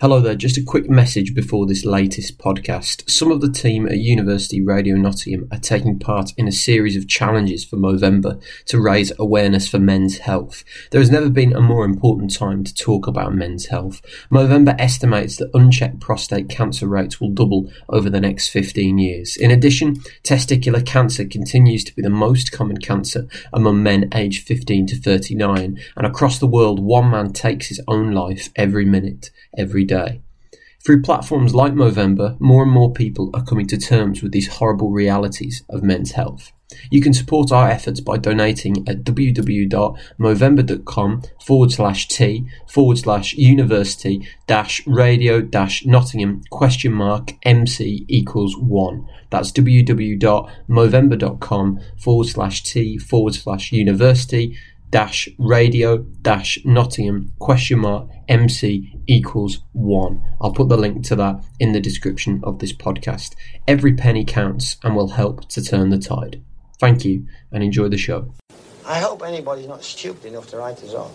Hello there, just a quick message before this latest podcast. Some of the team at University Radio Nottingham are taking part in a series of challenges for Movember to raise awareness for men's health. There has never been a more important time to talk about men's health. Movember estimates that unchecked prostate cancer rates will double over the next 15 years. In addition, testicular cancer continues to be the most common cancer among men aged 15 to 39, and across the world, one man takes his own life every minute, every day. Through platforms like Movember, more and more people are coming to terms with these horrible realities of men's health. You can support our efforts by donating at www.movember.com/t/radio-nottingham?MC=1. That's www.movember.com/t/radio-nottingham?MC=1. I'll put the link to that in the description of this podcast. Every penny counts and will help to turn the tide. Thank you and enjoy the show. I hope anybody's not stupid enough to write us off.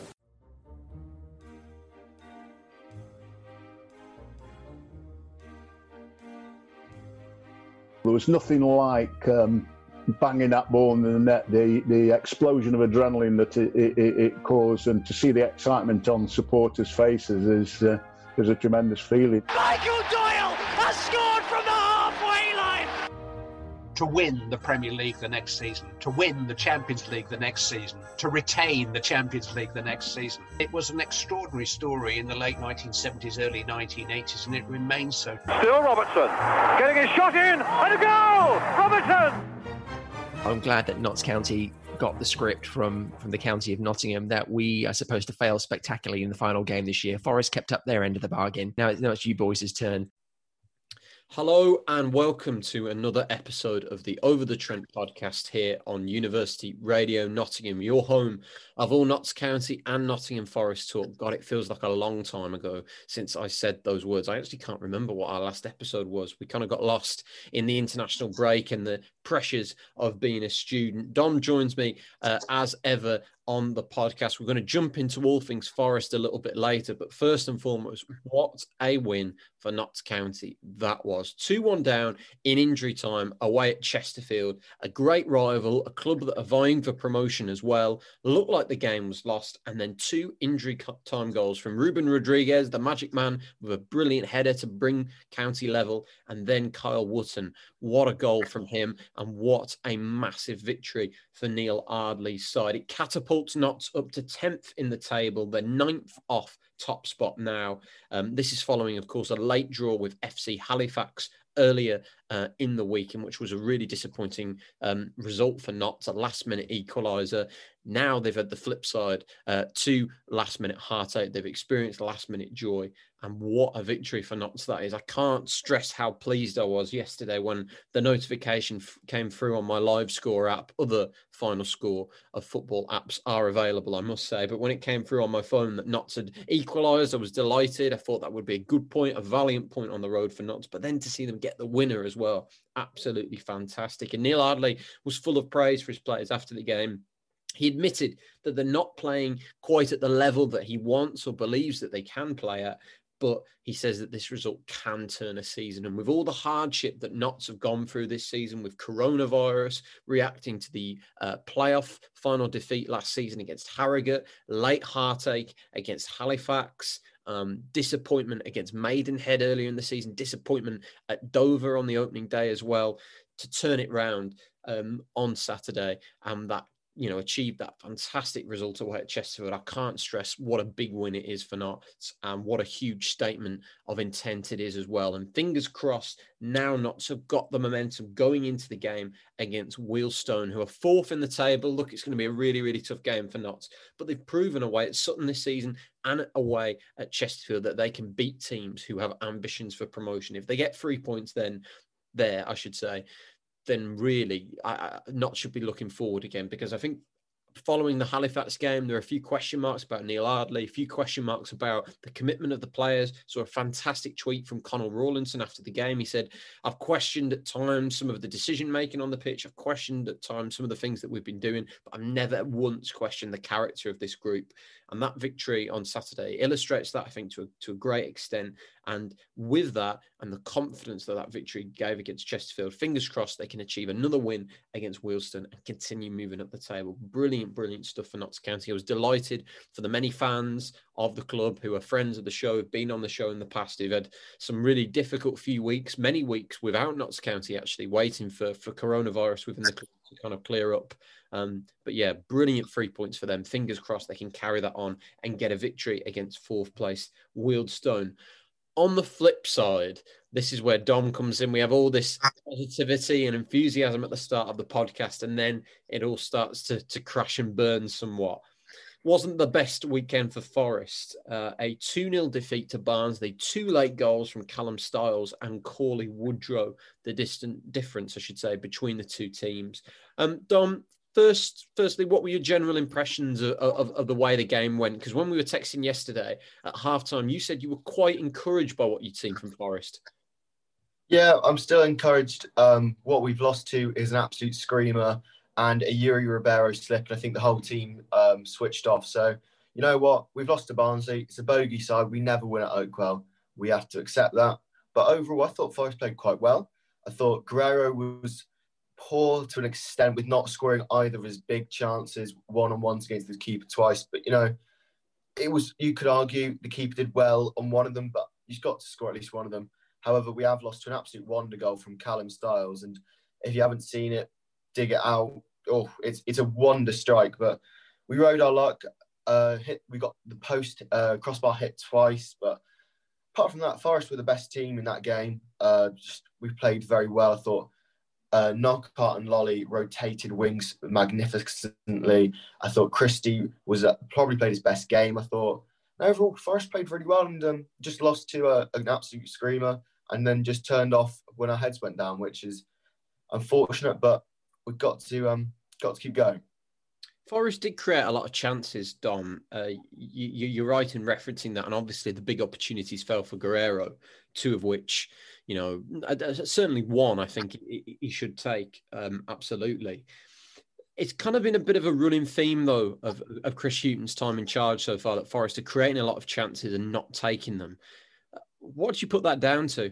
There was nothing like banging that ball in the net, the explosion of adrenaline that it caused, and to see the excitement on supporters' faces is a tremendous feeling. Michael Doyle has scored from the halfway line! To win the Premier League the next season, to win the Champions League the next season, to retain the Champions League the next season. It was an extraordinary story in the late 1970s, early 1980s, and it remains so. Still Robertson, getting his shot in, and a goal! Robertson! I'm glad that Notts County got the script from the county of Nottingham that we are supposed to fail spectacularly in the final game this year. Forest kept up their end of the bargain. Now it's you boys' turn. Hello and welcome to another episode of the Over the Trent podcast here on University Radio Nottingham, your home of all Notts County and Nottingham Forest talk. God, it feels like a long time ago since I said those words. I actually can't remember what our last episode was. We kind of got lost in the international break and the pressures of being a student. Dom joins me as ever on the podcast. We're going to jump into all things Forest a little bit later, but first and foremost, what a win for Notts County that was. 2-1 down in injury time away at Chesterfield, a great rival, a club that are vying for promotion as well. Looked like the game was lost, and then 2 injury time goals from Ruben Rodriguez, the magic man, with a brilliant header to bring County level, and then Kyle Wootton. What a goal from him, and what a massive victory for Neil Ardley's side. It catapults Notts up to 10th in the table. They're 9th off top spot now. This is following, of course, a late draw with FC Halifax earlier in the week, in which was a really disappointing result for Notts, a last-minute equaliser. Now they've had the flip side, 2 last-minute heartache. They've experienced last-minute joy, and what a victory for Notts that is. I can't stress how pleased I was yesterday when the notification came through on my live score app. Other final score of football apps are available, I must say, but when it came through on my phone that Notts had equalised, I was delighted. I thought that would be a good point, a valiant point on the road for Notts, but then to see them get the winner as well, absolutely fantastic. And Neil Ardley was full of praise for his players after the game. He admitted that they're not playing quite at the level that he wants or believes that they can play at, but he says that this result can turn a season. And with all the hardship that Notts have gone through this season, with coronavirus, reacting to the playoff final defeat last season against Harrogate, late heartache against Halifax, disappointment against Maidenhead earlier in the season, disappointment at Dover on the opening day as well, to turn it round on Saturday, and that achieved that fantastic result away at Chesterfield. I can't stress what a big win it is for Notts, and what a huge statement of intent it is as well. And fingers crossed, now Notts have got the momentum going into the game against Wealdstone, who are 4th in the table. Look, it's going to be a really, really tough game for Notts, but they've proven away at Sutton this season and away at Chesterfield that they can beat teams who have ambitions for promotion. If they get 3 points then really Notts should be looking forward again, because I think following the Halifax game, there are a few question marks about Neil Ardley, a few question marks about the commitment of the players. Saw a fantastic tweet from Conor Rawlinson after the game. He said, I've questioned at times some of the decision-making on the pitch. I've questioned at times some of the things that we've been doing, but I've never once questioned the character of this group. And that victory on Saturday illustrates that, I think, to a great extent. And with that and the confidence that victory gave against Chesterfield, fingers crossed they can achieve another win against Wealdstone and continue moving up the table. Brilliant stuff for Notts County. I was delighted for the many fans of the club who are friends of the show, have been on the show in the past, who've had some really difficult few weeks, many weeks without Notts County actually waiting for coronavirus within the club to kind of clear up. But yeah, brilliant 3 points for them. Fingers crossed they can carry that on and get a victory against fourth place Wealdstone. On the flip side, this is where Dom comes in. We have all this positivity and enthusiasm at the start of the podcast, and then it all starts to crash and burn somewhat. Wasn't the best weekend for Forest. A 2-0 defeat to Barnsley, 2 late goals from Callum Styles and Cauley Woodrow, the difference, I should say, between the two teams. Dom, firstly, what were your general impressions of the way the game went? Because when we were texting yesterday at halftime, you said you were quite encouraged by what you'd seen from Forest. Yeah, I'm still encouraged. What we've lost to is an absolute screamer and a Yuri Ribeiro slip. And I think the whole team switched off. So, you know what? We've lost to Barnsley. It's a bogey side. We never win at Oakwell. We have to accept that. But overall, I thought Forest played quite well. I thought Guerrero was poor to an extent with not scoring either of his big chances, one-on-ones against the keeper twice. But, you know, you could argue the keeper did well on one of them, but he's got to score at least one of them. However, we have lost to an absolute wonder goal from Callum Styles. And if you haven't seen it, dig it out. Oh, it's a wonder strike. But we rode our luck. We got the post crossbar hit twice. But apart from that, Forest were the best team in that game. We played very well. I thought Knockaert and Lolly rotated wings magnificently. I thought Christie was probably played his best game. I thought overall Forest played really well and just lost to an absolute screamer and then just turned off when our heads went down, which is unfortunate. But we've got to keep going. Forest did create a lot of chances, Dom. You're right in referencing that, and obviously the big opportunities fell for Guerrero, 2 of which, you know, certainly one I think he should take, absolutely. It's kind of been a bit of a running theme, though, of Chris Hughton's time in charge so far, that Forest are creating a lot of chances and not taking them. What do you put that down to?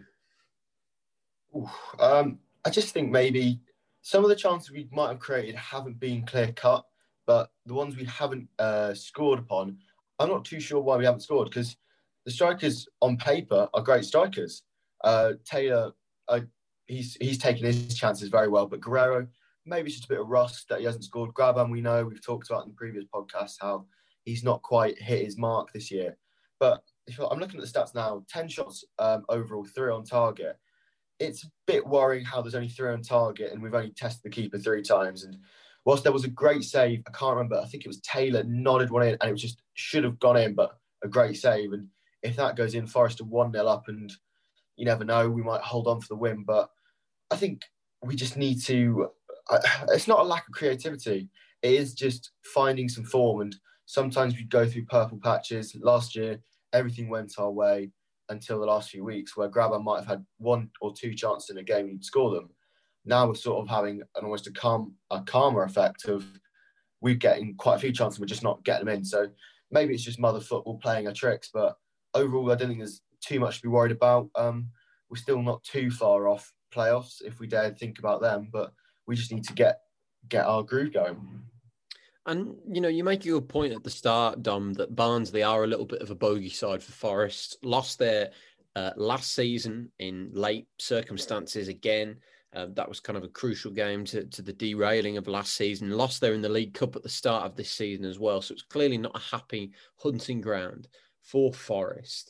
I just think maybe some of the chances we might have created haven't been clear-cut, but the ones we haven't scored upon, I'm not too sure why we haven't scored, because the strikers on paper are great strikers. Taylor, he's taken his chances very well, but Guerrero, maybe it's just a bit of rust that he hasn't scored. Graban, we know, we've talked about in the previous podcast how he's not quite hit his mark this year. But I'm looking at the stats now, 10 shots overall, 3 on target. It's a bit worrying how there's only 3 on target and we've only tested the keeper 3 times. And whilst there was a great save, I can't remember, I think it was Taylor nodded one in and it was just should have gone in, but a great save. And if that goes in, Forest are 1-0 up and you never know, we might hold on for the win. But I think we just need to, it's not a lack of creativity. It is just finding some form. And sometimes we go through purple patches. Last year, everything went our way until the last few weeks where Graban might have had 1 or 2 chances in a game and you'd score them. Now we're sort of having almost a calmer effect of we're getting quite a few chances, we're just not getting them in. So maybe it's just mother football playing our tricks, but overall, I don't think there's too much to be worried about. We're still not too far off playoffs if we dare think about them, but we just need to get our groove going. And, you know, you make a good point at the start, Dom, that Barnsley are a little bit of a bogey side for Forest. Lost their last season in late circumstances again. That was kind of a crucial game to the derailing of last season. Lost there in the League Cup at the start of this season as well. So it's clearly not a happy hunting ground for Forest.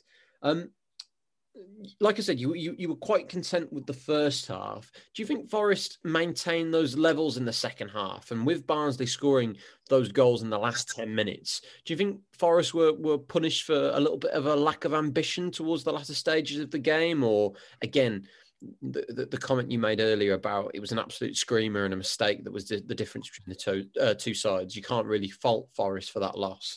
Like I said, you were quite content with the first half. Do you think Forest maintained those levels in the second half? And with Barnsley scoring those goals in the last 10 minutes, do you think Forest were punished for a little bit of a lack of ambition towards the latter stages of the game? Or, again, the comment you made earlier about it was an absolute screamer and a mistake that was the difference between the two sides. You can't really fault Forest for that loss.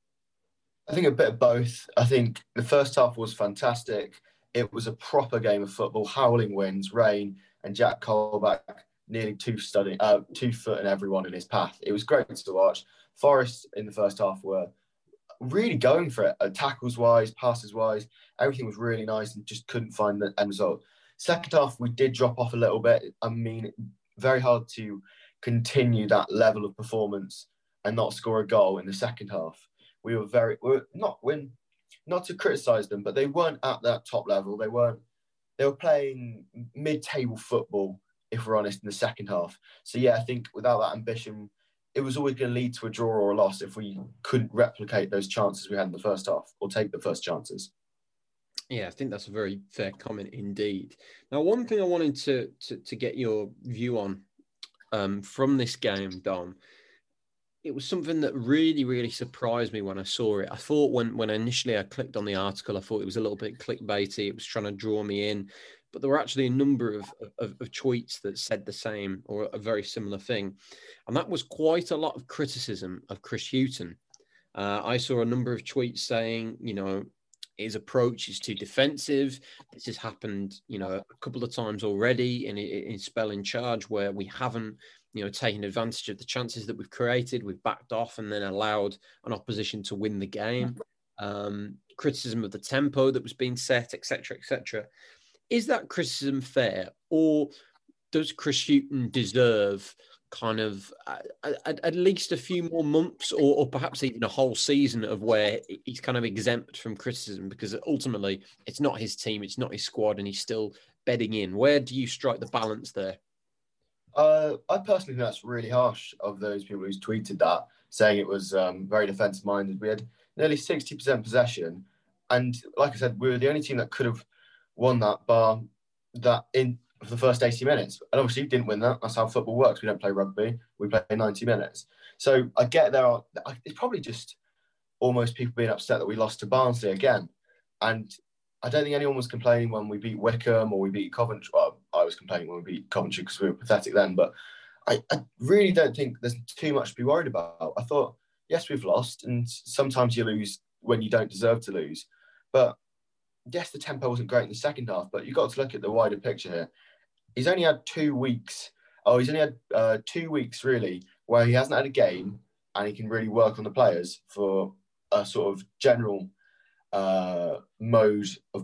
I think a bit of both. I think the first half was fantastic. It was a proper game of football, howling winds, rain, and Jack Colback nearly two foot in everyone in his path. It was great to watch. Forest in the first half were really going for it, tackles-wise, passes-wise. Everything was really nice and just couldn't find the end result. Second half, we did drop off a little bit. I mean, very hard to continue that level of performance and not score a goal in the second half. We were not to criticise them, but they weren't at that top level. They were playing mid-table football, if we're honest, in the second half. So yeah, I think without that ambition, it was always going to lead to a draw or a loss if we couldn't replicate those chances we had in the first half or take the first chances. Yeah, I think that's a very fair comment indeed. Now, one thing I wanted to get your view on from this game, Dom, it was something that really, really surprised me when I saw it. I thought when initially I clicked on the article, I thought it was a little bit clickbaity. It was trying to draw me in. But there were actually a number of tweets that said the same or a very similar thing. And that was quite a lot of criticism of Chris Hughton. I saw a number of tweets saying, his approach is too defensive. This has happened, a couple of times already in his spell in charge where we haven't, taken advantage of the chances that we've created. We've backed off and then allowed an opposition to win the game. Criticism of the tempo that was being set, etc., etc. Is that criticism fair, or does Chris Hughton deserve kind of at least a few more months or perhaps even a whole season of where he's kind of exempt from criticism, because ultimately it's not his team, it's not his squad, and he's still bedding in? Where do you strike the balance there? I personally think that's really harsh of those people who's tweeted that, saying it was very defensive minded. We had nearly 60% possession, and like I said, we were the only team that could have won that bar that in for the first 80 minutes. And obviously didn't win that. That's how football works. We don't play rugby. We play 90 minutes. So I get it's probably just almost people being upset that we lost to Barnsley again. And I don't think anyone was complaining when we beat Wickham or we beat Coventry. Well, I was complaining when we beat Coventry because we were pathetic then. But I really don't think there's too much to be worried about. I thought, yes, we've lost. And sometimes you lose when you don't deserve to lose. But yes, the tempo wasn't great in the second half, but you've got to look at the wider picture here. He's only had 2 weeks. He's only had 2 weeks, really, where he hasn't had a game and he can really work on the players for a sort of general mode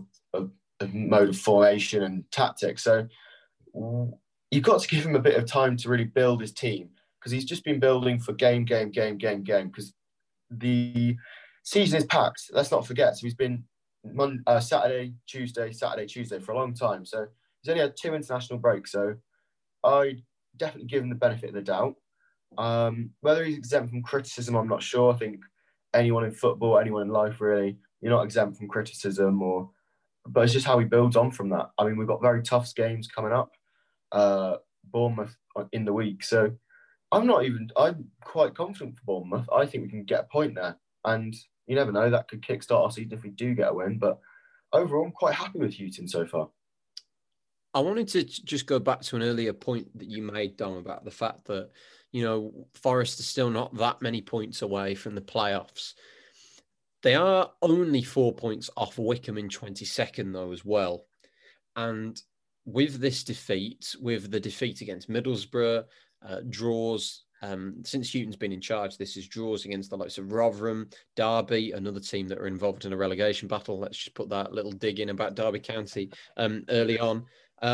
of formation and tactics. So you've got to give him a bit of time to really build his team, because he's just been building for game, because the season is packed. Let's not forget. So he's been Saturday, Tuesday for a long time. So he's only had 2 international breaks. So I definitely give him the benefit of the doubt. Whether he's exempt from criticism, I'm not sure. I think anyone in football, anyone in life, really, you're not exempt from criticism, but it's just how he builds on from that. I mean, we've got very tough games coming up. Bournemouth in the week. So I'm quite confident for Bournemouth. I think we can get a point there. And you never know, that could kickstart our season if we do get a win. But overall, I'm quite happy with Hughton so far. I wanted to just go back to an earlier point that you made, Dom, about the fact that, Forest are still not that many points away from the playoffs. They are only 4 points off Wickham in 22nd, though, as well. And with this defeat, with the defeat against Middlesbrough, draws, since Hughton's been in charge, this is draws against the likes of Rotherham, Derby, another team that are involved in a relegation battle. Let's just put that little dig in about Derby County early on.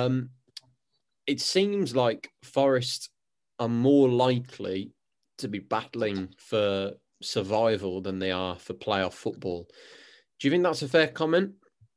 It seems like Forest are more likely to be battling for survival than they are for playoff football. Do you think that's a fair comment?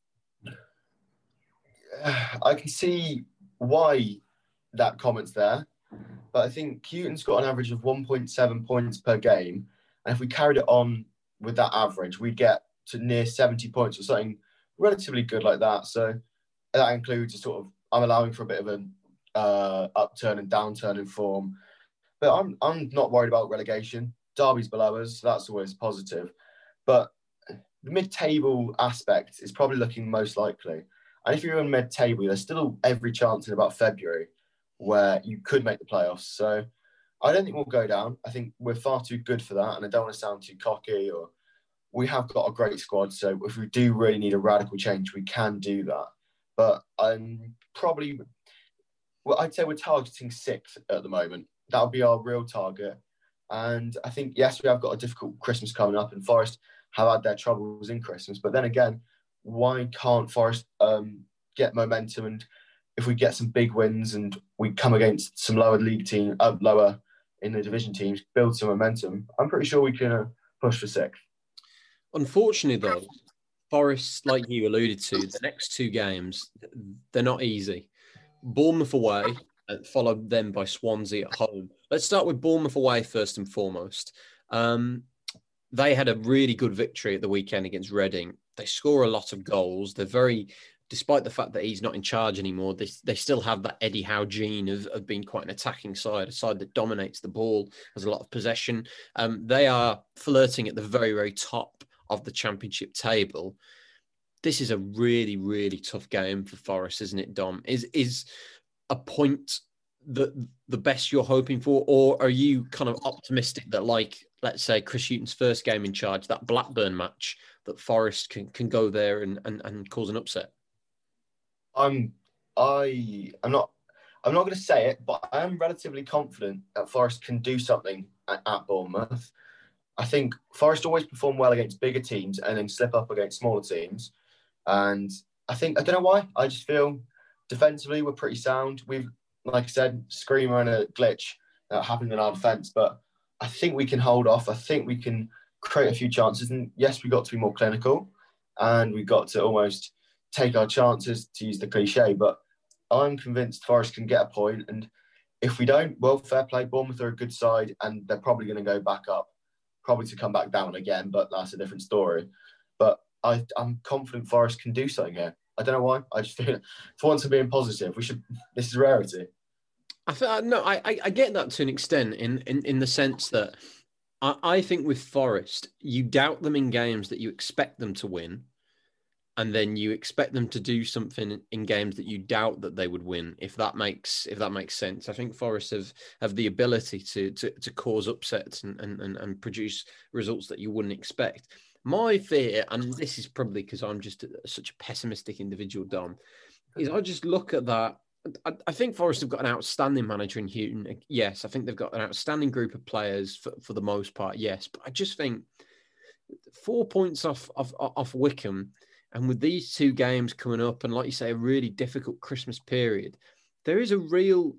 I can see why that comment's there, but I think Hughton's got an average of 1.7 points per game, and if we carried it on with that average, we'd get to near 70 points or something relatively good like that. So that includes a sort of, I'm allowing for a bit of an upturn and downturn in form, but I'm not worried about relegation. Derby's below us, so that's always positive. But the mid-table aspect is probably looking most likely. And if you're in mid-table, there's still every chance in about February where you could make the playoffs. So I don't think we'll go down. I think we're far too good for that. And I don't want to sound too cocky, or we have got a great squad. So if we do really need a radical change, we can do that. But I'm probably, well, I'd say we're targeting 6th at the moment. That would be our real target. And I think, yes, we have got a difficult Christmas coming up, and Forest have had their troubles in Christmas. But then again, why can't Forest get momentum? And if we get some big wins and we come against some lower league team, lower in the division teams, build some momentum, I'm pretty sure we can push for 6th. Unfortunately, though, Forest, like you alluded to, the next 2 games, they're not easy. Bournemouth away, followed then by Swansea at home. Let's start with Bournemouth away first and foremost. They had a really good victory at the weekend against Reading. They score a lot of goals. They're very, despite the fact that he's not in charge anymore, they still have that Eddie Howe gene of being quite an attacking side, a side that dominates the ball, has a lot of possession. They are flirting at the very, very top of the Championship table. This is a really, really tough game for Forest, isn't it, Dom? Is a point the best you're hoping for, or are you kind of optimistic that, like, let's say Chris Hughton's first game in charge, that Blackburn match, that Forest can go there and cause an upset? I'm not going to say it, but I am relatively confident that Forest can do something at Bournemouth. I think Forest always perform well against bigger teams and then slip up against smaller teams. And I don't know why, I just feel defensively we're pretty sound. We've, like I said, screamer and a glitch that happened in our defence, but I think we can hold off. I think we can create a few chances. And yes, we've got to be more clinical and we've got to almost take our chances, to use the cliche, but I'm convinced Forest can get a point. And if we don't, well, fair play. Bournemouth are a good side and they're probably going to go back up, probably to come back down again, but that's a different story. But I'm confident Forest can do something here. I don't know why. I just feel, for once, I'm being positive. This is a rarity. I get that to an extent in the sense that I think with Forest, you doubt them in games that you expect them to win, and then you expect them to do something in games that you doubt that they would win. If that makes sense, I think Forest have the ability to cause upsets and produce results that you wouldn't expect. My fear, and this is probably because I'm just such a pessimistic individual, Dom, is I just look at that. I think Forest have got an outstanding manager in Hughton. Yes, I think they've got an outstanding group of players for the most part. Yes, but I just think 4 points off Wycombe, and with these 2 games coming up, and like you say, a really difficult Christmas period, there is a real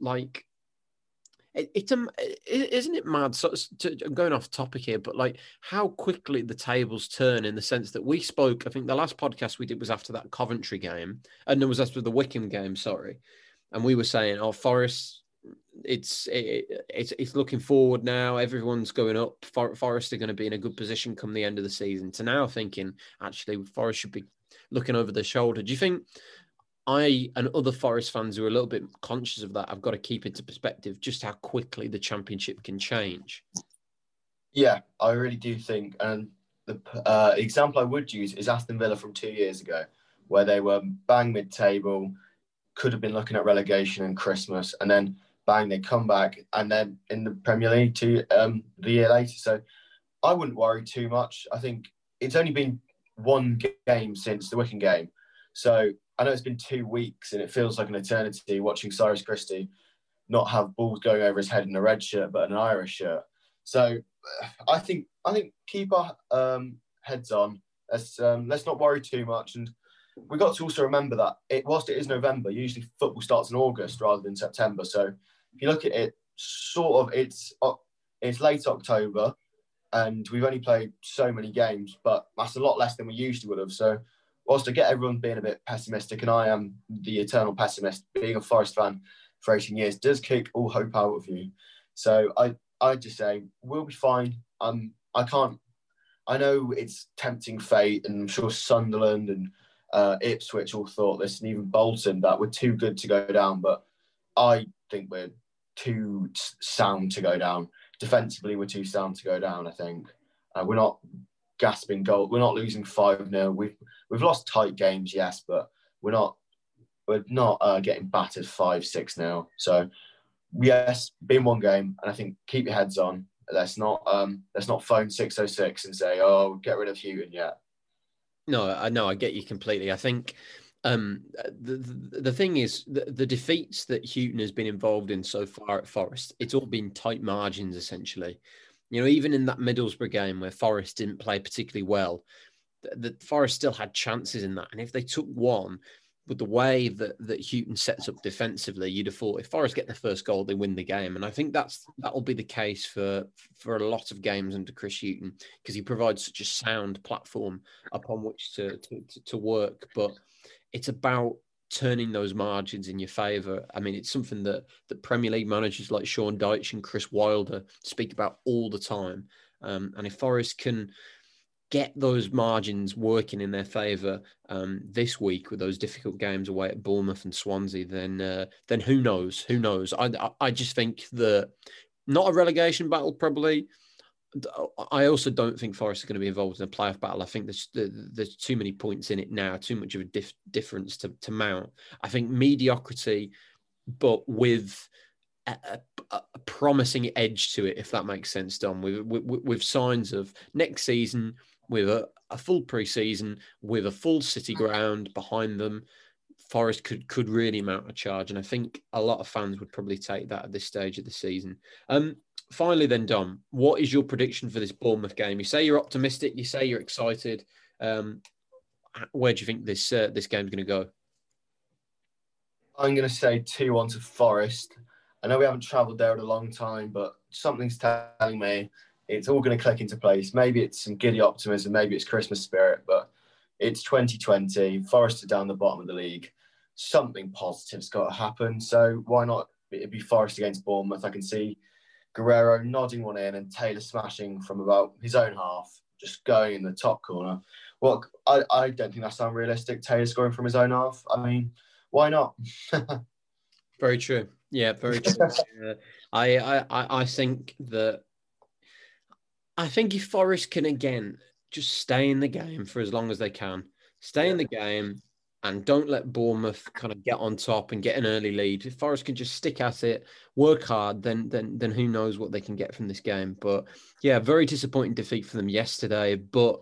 isn't it mad? So I'm going off topic here, but like how quickly the tables turn, in the sense that we spoke. I think the last podcast we did was after that Coventry game, and it was after the Wycombe game. Sorry. And we were saying, "Oh, Forest, it's looking forward now. Everyone's going up. Forest are going to be in a good position come the end of the season." To now thinking, actually, Forest should be looking over their shoulder. Do you think I and other Forest fans who are a little bit conscious of that have got to keep into perspective just how quickly the Championship can change? Yeah, I really do think. And the example I would use is Aston Villa from 2 years ago, where they were bang mid-table, could have been looking at relegation and Christmas, and then bang, they come back, and then in the Premier League the year later. So I wouldn't worry too much. I think it's only been 1 game since the Wycombe game. So I know it's been 2 weeks and it feels like an eternity watching Cyrus Christie not have balls going over his head in a red shirt, but an Irish shirt. So I think keep our heads on. Let's not worry too much. And we've got to also remember that whilst it is November, usually football starts in August rather than September. So if you look at it, sort of it's late October and we've only played so many games, but that's a lot less than we usually would have. So whilst I get everyone being a bit pessimistic, and I am the eternal pessimist, being a Forest fan for 18 years does kick all hope out of you. So I just say we'll be fine. I know it's tempting fate, and I'm sure Sunderland and Ipswich all thought this, and even Bolton, that we're too good to go down. But I think we're too sound to go down. Defensively, we're too sound to go down, I think. We're not gasping goal. We're not losing 5-0. We've lost tight games, yes, but we're not we're not getting battered 5-6 now. So yes, been one game, and I think keep your heads on. Let's not phone 606 and say, oh, get rid of Houghton yet. No, I get you completely. I think the thing is the defeats that Houghton has been involved in so far at Forest, it's all been tight margins essentially. You know, even in that Middlesbrough game where Forest didn't play particularly well, the Forest still had chances in that. And if they took one, with the way that Houghton sets up defensively, you'd have thought if Forest get the first goal, they win the game. And I think that'll be the case for a lot of games under Chris Houghton, because he provides such a sound platform upon which to work. But it's about turning those margins in your favour. I mean, it's something that Premier League managers like Sean Dyche and Chris Wilder speak about all the time. And if Forest can get those margins working in their favour this week with those difficult games away at Bournemouth and Swansea, then who knows? Who knows? I just think that not a relegation battle probably. I also don't think Forest are going to be involved in a playoff battle. I think there's too many points in it now, too much of a difference to mount. I think mediocrity, but with a promising edge to it, if that makes sense, Dom, with signs of next season, with a full pre-season, with a full City ground behind them, Forest could really mount a charge. And I think a lot of fans would probably take that at this stage of the season. Finally then, Dom, what is your prediction for this Bournemouth game? You say you're optimistic, you say you're excited. Where do you think this game's going to go? I'm going to say 2-1 to Forest. I know we haven't travelled there in a long time, but something's telling me it's all going to click into place. Maybe it's some giddy optimism, maybe it's Christmas spirit, but it's 2020. Forest are down the bottom of the league. Something positive's got to happen. So why not? It'd be Forest against Bournemouth. I can see Guerrero nodding one in and Taylor smashing from about his own half, just going in the top corner. Well, I don't think that's unrealistic. Taylor scoring from his own half. I mean, why not? Very true. Yeah, very true. I think that if Forest can again just stay in the game for as long as they can, stay in the game and don't let Bournemouth kind of get on top and get an early lead. If Forest can just stick at it, work hard, then who knows what they can get from this game. But yeah, very disappointing defeat for them yesterday. But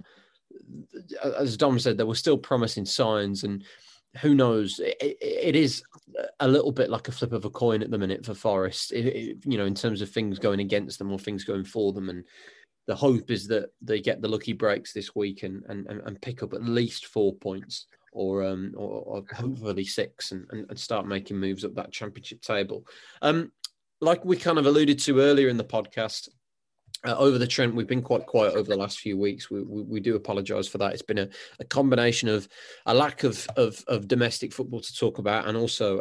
as Dom said, there were still promising signs, and who knows? It is a little bit like a flip of a coin at the minute for Forest, in terms of things going against them or things going for them. And the hope is that they get the lucky breaks this week and pick up at least 4 points or hopefully 6 and start making moves up that championship table. Like we kind of alluded to earlier in the podcast, over the Trent, we've been quite quiet over the last few weeks. We do apologise for that. It's been a combination of a lack of domestic football to talk about, and also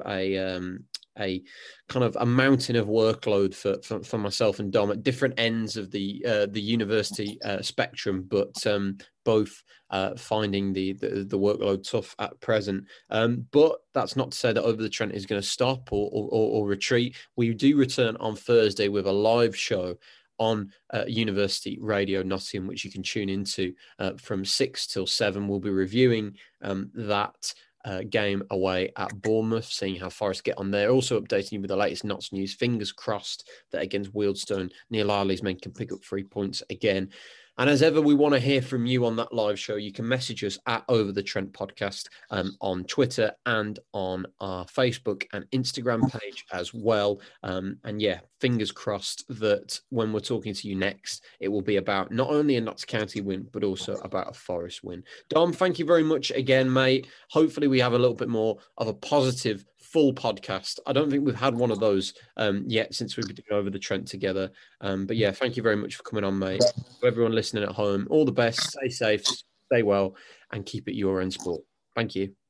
a kind of a mountain of workload for myself and Dom at different ends of the university spectrum, but both finding the workload tough at present. But that's not to say that Over the Trent is going to stop or retreat. We do return on Thursday with a live show on University Radio Nottingham, which you can tune into from 6 till 7. We'll be reviewing that game away at Bournemouth, seeing how Forest get on there. Also updating you with the latest Notts news. Fingers crossed that against Wealdstone, Neil Arley's men can pick up 3 points again. And as ever, we want to hear from you on that live show. You can message us at Over the Trent Podcast on Twitter and on our Facebook and Instagram page as well. And yeah, fingers crossed that when we're talking to you next, it will be about not only a Notts County win, but also about a Forest win. Dom, thank you very much again, mate. Hopefully we have a little bit more of a positive full podcast. I don't think we've had one of those yet since we've been doing Over the Trent together. But yeah, thank you very much for coming on, mate. To everyone listening at home, all the best. Stay safe, stay well, and keep it your own sport. Thank you.